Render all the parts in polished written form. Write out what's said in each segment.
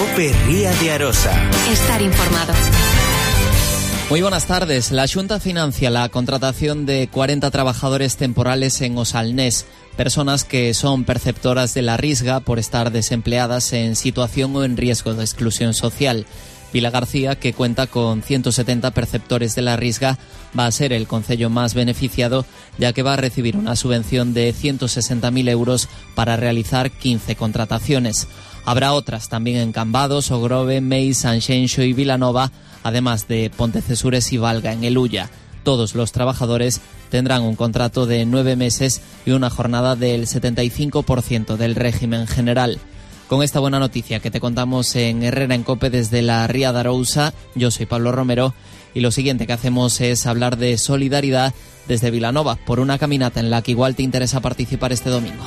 COPE Ría de Arosa. Estar informado. Muy buenas tardes. La Xunta financia la contratación de 40 trabajadores temporales en Osalnés, personas que son perceptoras de la Risga por estar desempleadas en situación o en riesgo de exclusión social. Vila García, que cuenta con 170 perceptores de la Risga, va a ser el concello más beneficiado, ya que va a recibir una subvención de 160.000 euros para realizar 15 contrataciones. Habrá otras también en Cambados, Ogrove, Meis, Sanxenxo y Vilanova, además de Pontecesures y Valga en el Ulla. Todos los trabajadores tendrán un contrato de 9 meses y una jornada del 75% del régimen general. Con esta buena noticia que te contamos en Herrera en COPE desde la Ría de Arousa, yo soy Pablo Romero y lo siguiente que hacemos es hablar de solidaridad desde Vilanova por una caminata en la que igual te interesa participar este domingo.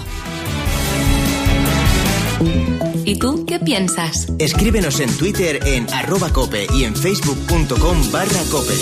¿Y tú qué piensas? Escríbenos en Twitter en @cope y en facebook.com/cope.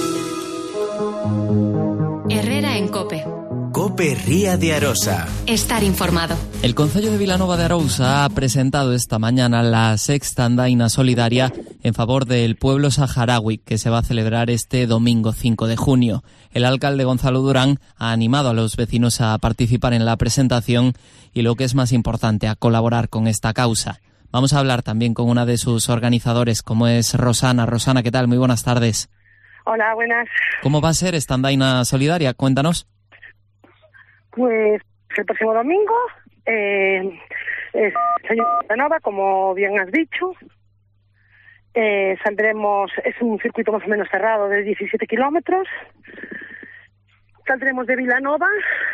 Herrera en COPE. COPE Ría de Arosa. Estar informado. El Concello de Vilanova de Arousa ha presentado esta mañana la sexta andaina solidaria en favor del pueblo saharaui, que se va a celebrar este domingo 5 de junio. El alcalde Gonzalo Durán ha animado a los vecinos a participar en la presentación y, lo que es más importante, a colaborar con esta causa. Vamos a hablar también con una de sus organizadores, como es Rosana. Rosana, ¿qué tal? Muy buenas tardes. Hola, buenas. ¿Cómo va a ser esta andaina solidaria? Cuéntanos. Pues el próximo domingo es Vilanova, como bien has dicho. Saldremos, es un circuito más o menos cerrado de 17 kilómetros. Saldremos de Vilanova,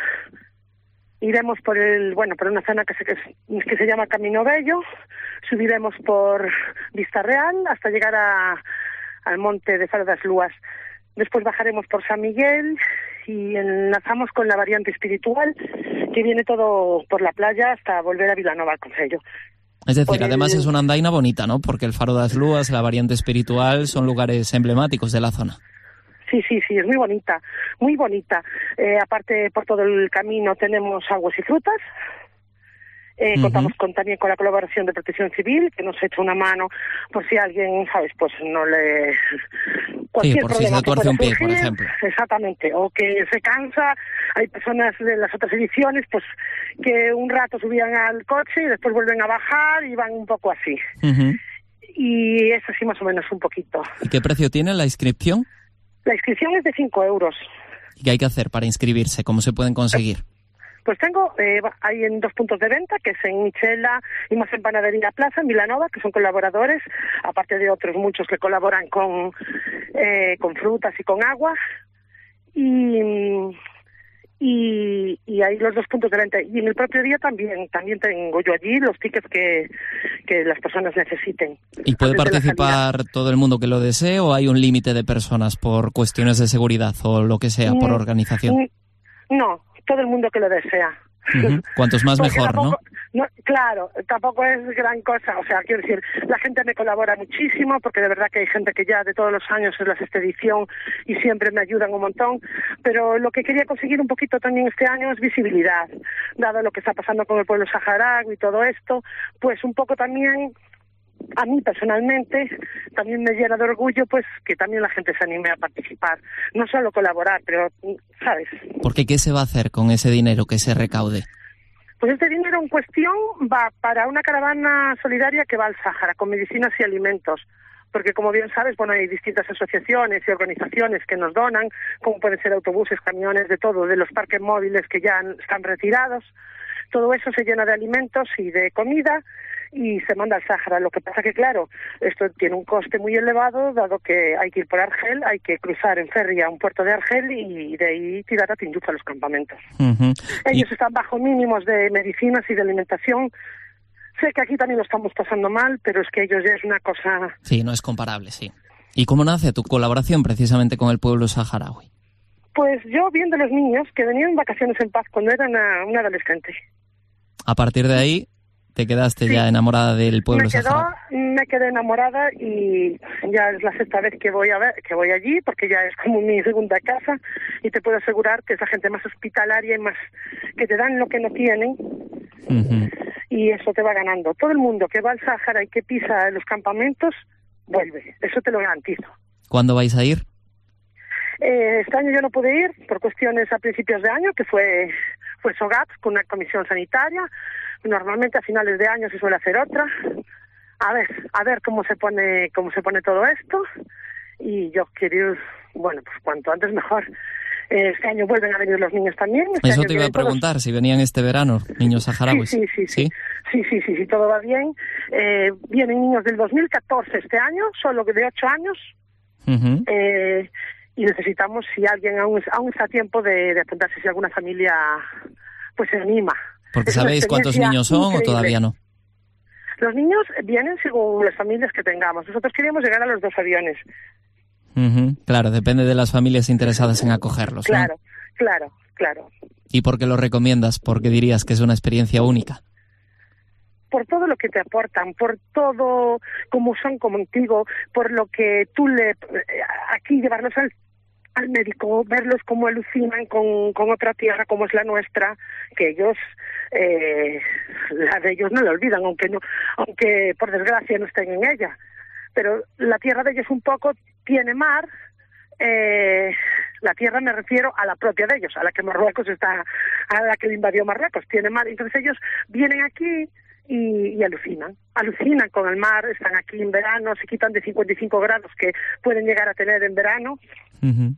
iremos por una zona que se llama Camino Bello, subiremos por Vista Real hasta llegar al monte de Faro das Lúas. Después bajaremos por San Miguel y enlazamos con la variante espiritual, que viene todo por la playa hasta volver a Vilanova al concello. Es decir, además es una andaina bonita, ¿no? Porque el Faro das Lúas, la variante espiritual, son lugares emblemáticos de la zona. Sí, es muy bonita, muy bonita. Aparte, por todo el camino tenemos aguas y frutas. Contamos también con la colaboración de Protección Civil, que nos echa una mano por si alguien, ¿sabes? Pues no le... Sí, por si se tuerce un pie, por ejemplo. Exactamente, o que se cansa. Hay personas de las otras ediciones, pues, que un rato subían al coche y después vuelven a bajar y van un poco así. Y es así más o menos un poquito. ¿Y qué precio tiene la inscripción? La inscripción es de 5 euros. ¿Y qué hay que hacer para inscribirse? ¿Cómo se pueden conseguir? Pues hay en 2 puntos de venta, que es en Michela y más en Panadería Plaza, en Vilanova, que son colaboradores, aparte de otros muchos que colaboran con frutas y con agua. Y hay los 2 puntos de venta. Y en el propio día también tengo yo allí los tickets que las personas necesiten. ¿Y puede participar todo el mundo que lo desee o hay un límite de personas por cuestiones de seguridad o lo que sea, por organización? No, todo el mundo que lo desea. Cuantos más mejor, ¿no? Claro, tampoco es gran cosa. O sea, quiero decir, la gente me colabora muchísimo, porque de verdad que hay gente que ya de todos los años es la sexta edición y siempre me ayudan un montón. Pero lo que quería conseguir un poquito también este año es visibilidad. Dado lo que está pasando con el pueblo saharaui y todo esto, pues un poco también... A mí personalmente también me llena de orgullo pues que también la gente se anime a participar, no solo colaborar, pero, ¿sabes? Porque ¿qué se va a hacer con ese dinero que se recaude? Pues este dinero en cuestión va para una caravana solidaria que va al Sáhara con medicinas y alimentos. Porque, como bien sabes, hay distintas asociaciones y organizaciones que nos donan, como pueden ser autobuses, camiones, de todo, de los parques móviles que ya están retirados. Todo eso se llena de alimentos y de comida y se manda al Sáhara. Lo que pasa que, claro, esto tiene un coste muy elevado, dado que hay que ir por Argel, hay que cruzar en ferry a un puerto de Argel y de ahí tirar a Tindufa a los campamentos. Ellos están bajo mínimos de medicinas y de alimentación. Sé que aquí también lo estamos pasando mal, pero es que ellos ya es una cosa... Sí, no es comparable, sí. ¿Y cómo nace tu colaboración precisamente con el pueblo saharaui? Pues yo viendo a los niños que venían en vacaciones en paz cuando era una adolescente. A partir de ahí te quedaste ya enamorada del pueblo saharaui. Me quedé enamorada y ya es la sexta vez que voy allí, porque ya es como mi segunda casa, y te puedo asegurar que es la gente más hospitalaria y más que te dan lo que no tienen. y eso te va ganando. Todo el mundo que va al Sáhara y que pisa los campamentos, vuelve, eso te lo garantizo. ¿Cuándo vais a ir? Este año yo no pude ir por cuestiones a principios de año, que fue SOGAP con una comisión sanitaria. Normalmente a finales de año se suele hacer otra. A ver cómo se pone todo esto. Y yo quiero ir, bueno, pues cuanto antes mejor. Este año vuelven a venir los niños también. Eso te iba a preguntar, todos. Si venían este verano, niños saharauis. Sí, todo va bien. Vienen niños del 2014 este año, solo de 8 años. Uh-huh. Y necesitamos, si alguien aún está a tiempo de apuntarse, si alguna familia pues se anima. Porque ¿sabéis cuántos niños son increíble. O todavía no? Los niños vienen según las familias que tengamos. Nosotros queríamos llegar a los 2 aviones. Uh-huh. Claro, depende de las familias interesadas en acogerlos, claro, ¿no? Claro. ¿Y por qué lo recomiendas? ¿Por qué dirías que es una experiencia única? Por todo lo que te aportan, por todo como son contigo, por lo que tú aquí llevarlos al médico, verlos cómo alucinan con otra tierra como es la nuestra, que ellos, la de ellos no la olvidan, aunque por desgracia no estén en ella. Pero la tierra de ellos un poco tiene mar, la tierra me refiero a la propia de ellos, a la que a la que le invadió Marruecos, tiene mar. Entonces ellos vienen aquí y alucinan con el mar, están aquí en verano, se quitan de 55 grados que pueden llegar a tener en verano. Uh-huh.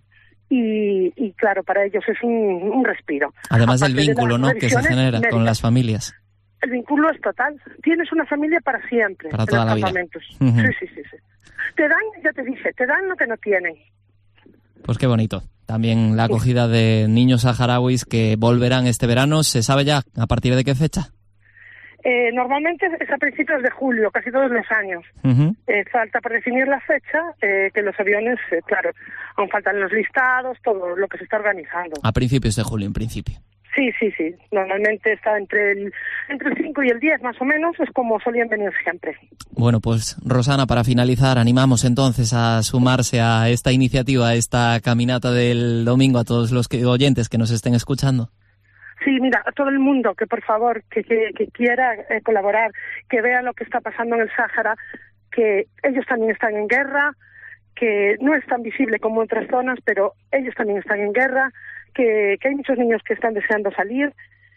Y claro, para ellos es un respiro. Además del vínculo, ¿no?, que se genera médicas con las familias. El vínculo es total. Tienes una familia para siempre. Para toda la vida. Uh-huh. Sí. Te dan, ya te dije, te dan lo que no tienen. Pues qué bonito. También la acogida de niños saharauis que volverán este verano. ¿Se sabe ya a partir de qué fecha? Normalmente es a principios de julio, casi todos los años. Uh-huh. Falta por definir la fecha, que los aviones, claro, aún faltan los listados, todo lo que se está organizando. A principios de julio, en principio. Sí. Normalmente está entre el 5 y el 10, más o menos, es como solían venir siempre. Bueno, pues Rosana, para finalizar, animamos entonces a sumarse a esta iniciativa, a esta caminata del domingo, a todos los oyentes que nos estén escuchando. Sí, mira, a todo el mundo que por favor, que quiera colaborar, que vea lo que está pasando en el Sáhara, que ellos también están en guerra, que no es tan visible como en otras zonas, pero ellos también están en guerra, que hay muchos niños que están deseando salir.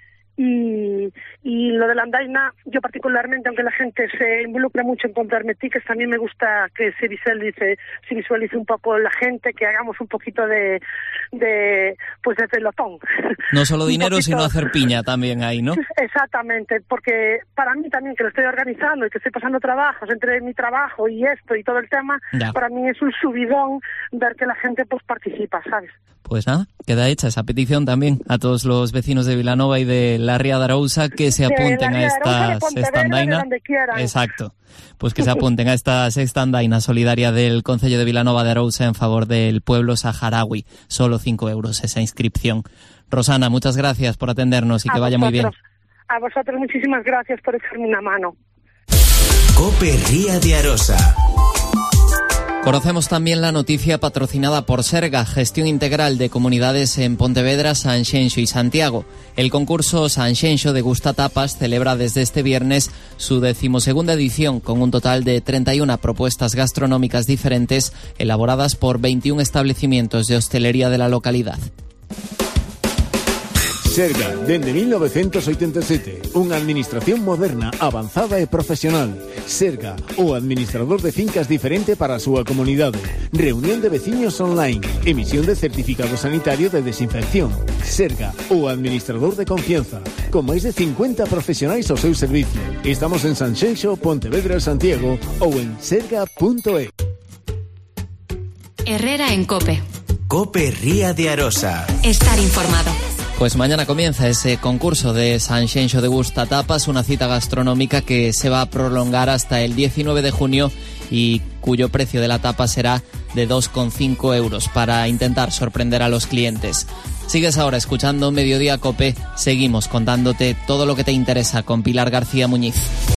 Y lo de la andaina, yo particularmente, aunque la gente se involucra mucho en comprarme tickets, también me gusta que se visualice un poco la gente, que hagamos un poquito de pelotón. No solo dinero, sino hacer piña también ahí, ¿no? Exactamente, porque para mí también, que lo estoy organizando y que estoy pasando trabajos entre mi trabajo y esto y todo el tema, ya. Para mí es un subidón ver que la gente pues participa, ¿sabes? Pues nada, queda hecha esa petición también a todos los vecinos de Vilanova y de la Ría de Arousa que se apunten a esta sexta andaina. Exacto. Pues que se apunten a esta sexta andaina solidaria del Concello de Vilanova de Arousa en favor del pueblo saharaui. Solo 5 euros esa inscripción. Rosana, muchas gracias por atendernos y que vaya muy bien. A vosotros muchísimas gracias por echarme una mano. COPE Ría de Arosa. Conocemos también la noticia patrocinada por Serga, Gestión Integral de Comunidades en Pontevedra, Sanxenxo y Santiago. El concurso Sanxenxo de Gusta Tapas celebra desde este viernes su 12ª edición con un total de 31 propuestas gastronómicas diferentes elaboradas por 21 establecimientos de hostelería de la localidad. Serga, dende 1987, unha administración moderna, avanzada e profesional. Serga, o administrador de fincas diferente para a súa comunidade. Reunión de veciños online, emisión de certificado sanitario de desinfección. Serga, o administrador de confianza, con máis de 50 profesionais ao seu servicio. Estamos en Sanxenxo, Pontevedra, Santiago ou en serga.é. Herrera en COPE. COPE Ría de Arosa. Estar informado. Pues mañana comienza ese concurso de Sanxenxo de Gusta Tapas, una cita gastronómica que se va a prolongar hasta el 19 de junio y cuyo precio de la tapa será de 2,5 euros para intentar sorprender a los clientes. Sigues ahora escuchando Mediodía COPE, seguimos contándote todo lo que te interesa con Pilar García Muñiz.